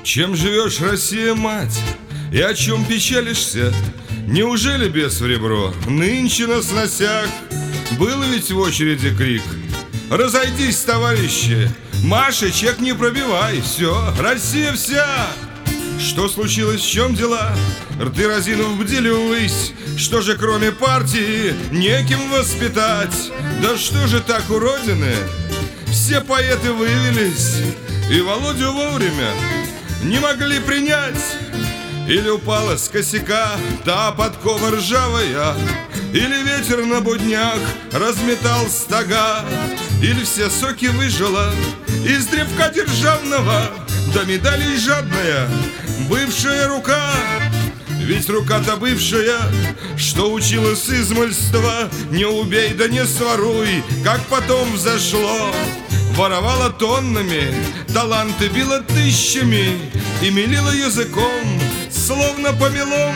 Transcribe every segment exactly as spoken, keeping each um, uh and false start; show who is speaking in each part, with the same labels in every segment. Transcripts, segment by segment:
Speaker 1: Чем живешь, Россия, мать, и о чем печалишься? Неужели без в ребро нынче на сносях? Был ведь в очереди крик: разойдись, товарищи, Маша, чек не пробивай, все, Россия вся. Что случилось, в чем дела? Рты разинув бдили ввысь. Что же кроме партии неким воспитать? Да что же так у Родины? Все поэты выявились, и Володю вовремя не могли принять. Или упала с косяка та подкова ржавая, или ветер на буднях разметал стога, или все соки выжила из древка державного до медалей жадная бывшая рука. Ведь рука-то бывшая, что учила с измольства: не убей да не своруй, как потом взошло. Воровала тоннами, таланты била тысячами и мелила языком, словно помелом.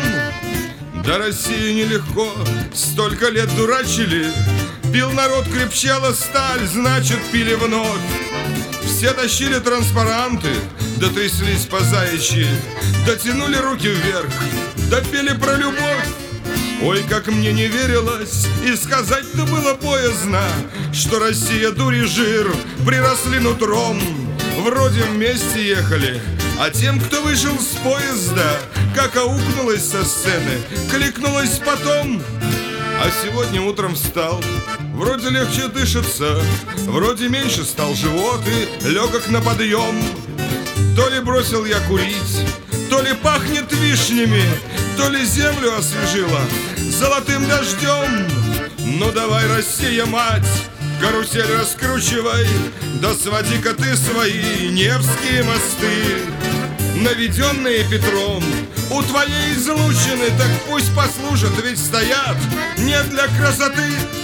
Speaker 1: Да России нелегко, столько лет дурачили. Пил народ, крепчала сталь, значит пили вновь. Все тащили транспаранты, да тряслись по заячьи, дотянули руки вверх, да пели про любовь. Ой, как мне не верилось, и сказать-то было боязно, что Россия, дури жир, приросли нутром. Вроде вместе ехали, а тем, кто вышел с поезда, как аукнулась со сцены, кликнулась потом. А сегодня утром встал, вроде легче дышится, вроде меньше стал живот и легок на подъем. То ли бросил я курить, то ли пахнет вишнями, то ли землю освежила золотым дождем. Ну давай, Россия, мать, карусель раскручивай, да своди-ка ты свои Невские мосты, наведенные Петром у твоей излучины. Так пусть послужат, ведь стоят не для красоты.